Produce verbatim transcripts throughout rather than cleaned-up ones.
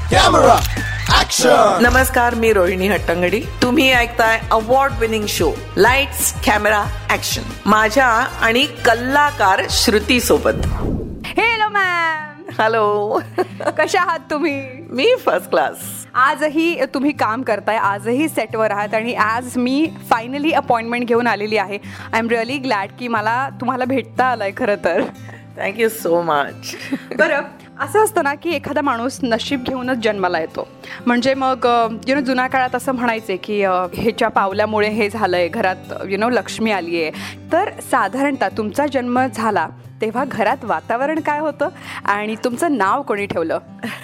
Camera action. नमस्कार, मी रोहिणी हट्टंगडी. तुम्ही ऐकताय award winning show lights camera action माझ्या आणि कलाकार श्रुती सोबत. Hello ma'am. हॅलो. कशा आहात तुम्ही? मी फर्स्ट क्लास. आजही तुम्ही काम करताय, आजही सेटवर आहात आणि आज मी फायनली अपॉइंटमेंट घेऊन आलेली आहे. आय एम रिअली ग्लॅड की मला तुम्हाला भेटता आलंय खरं तर. Thank you so much. बरं, असं असतं ना की एखादा माणूस नशीब घेऊनच जन्माला येतो. म्हणजे मग यु नो जुन्या काळात असं म्हणायचे की ह्याच्या पावल्यामुळे हे झालंय, घरात यु नो लक्ष्मी आली आहे. तर साधारणतः तुमचा जन्म झाला तेव्हा घरात वातावरण काय होतं आणि तुमचं नाव कोणी ठेवलं?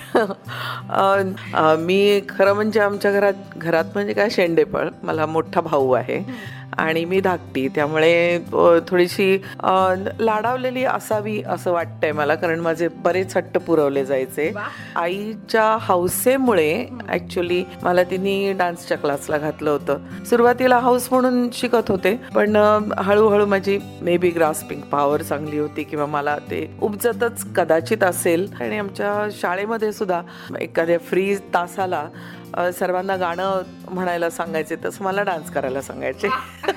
मी खरं म्हणजे आमच्या घरात घरात म्हणजे काय शेंडेफळ. मला मोठा भाऊ आहे आणि मी धाकटी, त्यामुळे थोडीशी लाडावलेली असावी असं वाटतंय मला, कारण माझे बरेच हट्ट पुरवले जायचे. आईच्या हौसेमुळे ॲक्च्युली मला तिने डान्सच्या क्लासला घातलं होतं. सुरुवातीला हाऊस म्हणून शिकत होते, पण हळूहळू माझी मे बी ग्रास्पिंग पॉवर चांगली होती किंवा मला ते उपजतच कदाचित असेल. आणि आमच्या शाळेमध्ये सुद्धा एखाद्या फ्री तासाला सर्वांना गाणं म्हणायला सांगायचे, तसं मला डान्स करायला सांगायचे.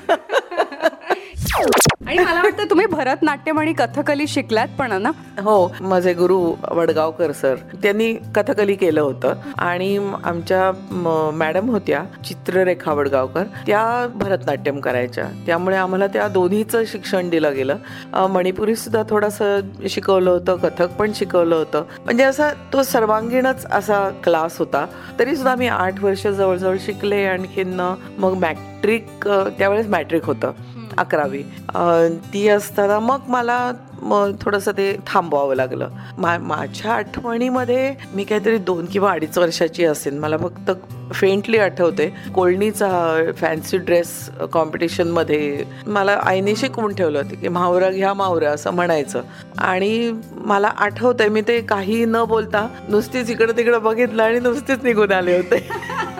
आणि मला वाटतं तुम्ही भरतनाट्यम आणि कथकली शिकलात पण ना? हो, माझे गुरु वडगावकर सर, त्यांनी कथकली केलं होतं. आणि आमच्या मॅडम होत्या चित्ररेखा वडगावकर, त्या भरतनाट्यम करायच्या, त्यामुळे आम्हाला त्या दोन्हीचं शिक्षण दिलं गेलं. मणिपुरी सुद्धा थोडंसं शिकवलं होतं, कथक पण शिकवलं होतं. म्हणजे असा तो सर्वांगीणच असा क्लास होता. तरी सुद्धा मी आठ वर्ष जवळजवळ शिकले. आणखीन मग मॅट्रिक, त्यावेळेस मॅट्रिक होतं अकरावी, ती असताना मग मला मग थोडंसं ते थांबवावं लागलं. मा माझ्या आठवणीमध्ये मी काहीतरी दोन किंवा अडीच वर्षाची असेल. मला फक्त फेंटली आठवते, कोळणीचा फॅन्सी ड्रेस कॉम्पिटिशनमध्ये मला आईने शिकवून ठेवलं होतं की म्हावरा घ्या म्हावरा असं म्हणायचं. आणि मला आठवतंय मी ते काही न बोलता नुसतीच इकडं तिकडं बघितलं आणि नुसतीच निघून आले होते.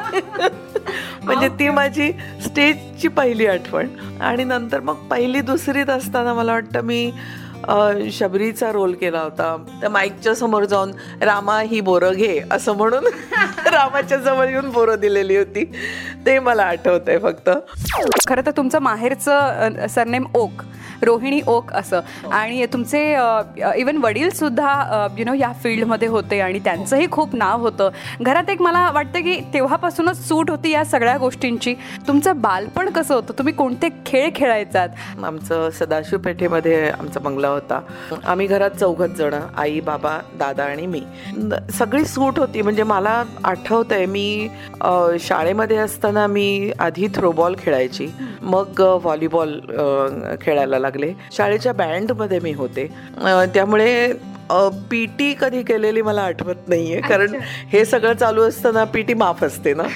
म्हणजे ती माझी स्टेजची पहिली आठवण. आणि नंतर मग पहिली दुसरीत असताना मला वाटतं मी शबरीचा रोल केला होता. त्या माईकच्या समोर जाऊन रामा ही बोरं घे असं म्हणून रामाच्या जवळ येऊन बोरं दिलेली होती. ते मला आठवतंय फक्त. खरं तर तुमचं माहेरचं सरनेम ओक, रोहिणी ओक असं, आणि तुमचे इवन वडील सुद्धा यु नो या फील्डमध्ये होते आणि त्यांचंही खूप नाव होतं. घरात एक मला वाटतं की तेव्हापासूनच सूट होती या सगळ्या गोष्टींची. तुमचं बालपण कसं होतं? तुम्ही कोणते खेळ खेळायचात? आमचं सदाशिव पेठेमध्ये आमचा बंगला होता. आम्ही घरात चौघच जण, आई, बाबा, दादा आणि मी. सगळी सूट होती. म्हणजे मला आठवतंय मी शाळेमध्ये असताना मी आधी थ्रोबॉल खेळायची, मग व्हॉलीबॉल खेळायला लागले. शाळेच्या बँडमध्ये मी होते, त्यामुळे पीटी कधी केलेली मला आठवत नाहीये, कारण हे सगळं चालू असताना पीटी माफ असते ना.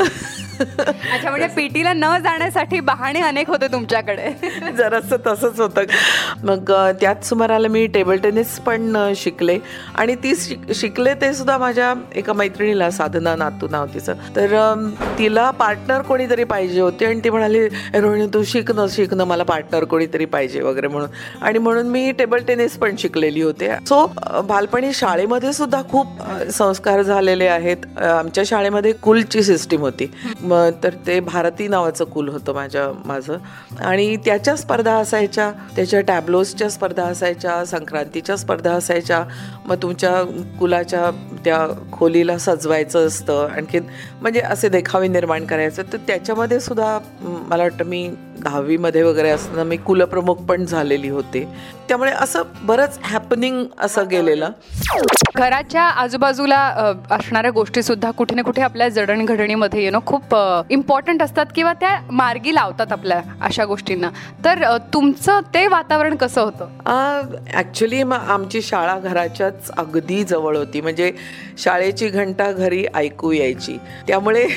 अच्छा, म्हणजे पीटीला न जाण्यासाठी बहाणे अनेक होते तुमच्याकडे. जरासं तसंच होतं. मग त्याच सुमाराला मी टेबल टेनिस पण शिकले. आणि ती शिक शिकले ते सुद्धा माझ्या एका मैत्रिणीला, साधना नातू नाव तिचं, तर तिला पार्टनर कोणीतरी पाहिजे होते. आणि ती म्हणाली, रोहिणी तू शिकणं शिकणं मला पार्टनर कोणीतरी पाहिजे वगैरे म्हणून. आणि म्हणून मी टेबल टेनिस पण शिकलेली होते. सो बालपणी शाळेमध्ये सुद्धा खूप संस्कार झालेले आहेत. आमच्या शाळेमध्ये कुलची सिस्टीम होती, तर ते भारती नावाचं कुल होतं माझ्या माझं. आणि त्याच्या स्पर्धा असायच्या, त्याच्या टॅब्लोजच्या स्पर्धा असायच्या, संक्रांतीच्या स्पर्धा असायच्या. मग तुमच्या कुलाच्या त्या खोलीला सजवायचं असतं, आणखीन म्हणजे असे देखावे निर्माण करायचं. तर त्याच्यामध्ये सुद्धा मला वाटतं मी दहावीमध्ये वगैरे असताना मी कुलप्रमुख पण झालेली होते. त्यामुळे असं बरंच हॅपनिंग असं गेलेलं. घराच्या आजूबाजूला असणाऱ्या गोष्टी सुद्धा कुठे ना कुठे आपल्या जडणघडणीमध्ये यु नो खूप इम्पॉर्टंट असतात किंवा त्या मार्गी लावतात आपल्या अशा गोष्टींना. तर तुमचं ते वातावरण कसं होतं? ॲक्च्युली मग आमची शाळा घराच्याच अगदी जवळ होती. म्हणजे शाळेची घंटा घरी ऐकू यायची, त्यामुळे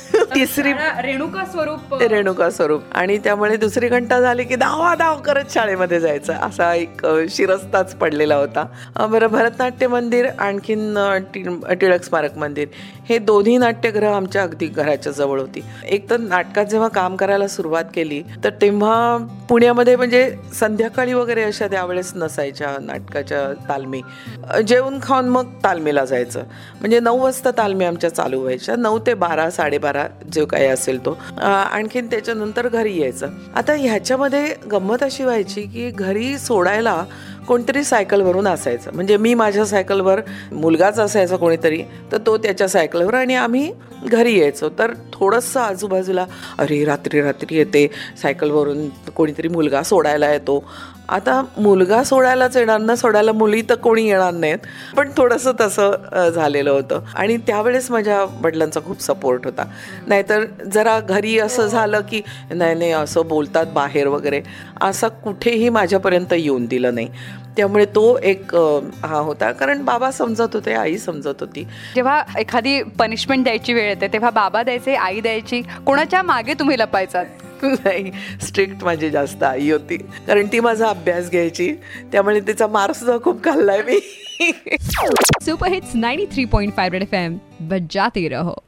तिसरी रेणुका स्वरूप रेणुका स्वरूप आणि त्यामुळे दुसरी घंटा झाली की धावा धाव करत शाळेमध्ये जायचं असा एक अ, शिरस्ताच पडलेला होता. अ, बरं भरतनाट्य मंदिर आणखीन अ, टि- टिळक स्मारक मंदिर हे दोन्ही नाट्यगृह आमच्या अगदी घराच्या जवळ होती. एक तर नाटकात जेव्हा काम करायला सुरुवात केली तर तेव्हा पुण्यामध्ये म्हणजे संध्याकाळी वगैरे अशा त्यावेळेस नसायच्या नाटकाच्या तालमी. अ, जेवून खाऊन मग तालमीला जायचं. म्हणजे नऊ वाजता तालमी आमच्या चालू व्हायच्या, नऊ ते बारा साडेबारा जो काही असेल तो. अ, आणखीन त्याच्यानंतर घरी यायचं. आता ह्याच्यामध्ये गंमत अशी व्हायची की घरी सोडायला कोणतरी सायकलवरून असायचं. म्हणजे मी माझ्या सायकलवर, मुलगाच असायचा कोणीतरी, तर तो त्याच्या सायकलवर आणि आम्ही घरी यायचो. तर थोडंसं आजूबाजूला अरे रात्री रात्री येते सायकलवरून कोणीतरी मुलगा सोडायला येतो. आता मुलगा सोडायलाच येणार ना, सोडायला मुली तर कोणी येणार नाहीत, पण थोडंसं तसं अ, झालेलं होतं. आणि त्यावेळेस माझ्या वडिलांचा खूप सपोर्ट होता. नाहीतर जरा घरी असं झालं की नाही नाही असं बोलतात बाहेर वगैरे, असं कुठेही माझ्यापर्यंत येऊन दिलं नाही. त्यामुळे तो एक अ, हा होता. कारण बाबा समजत होते, आई समजत होती. जेव्हा एखादी पनिशमेंट द्यायची वेळ येते तेव्हा बाबा द्यायचे, आई द्यायची, कोणाच्या मागे तुम्ही लपायचात? नाही, स्ट्रिक्ट माझी जास्त आई होती, कारण ती माझा अभ्यास घ्यायची, त्यामुळे तिचा मार्क सुद्धा खूप खाल्लाय मी. Super hits ninety three point five red F M बजाते रहो.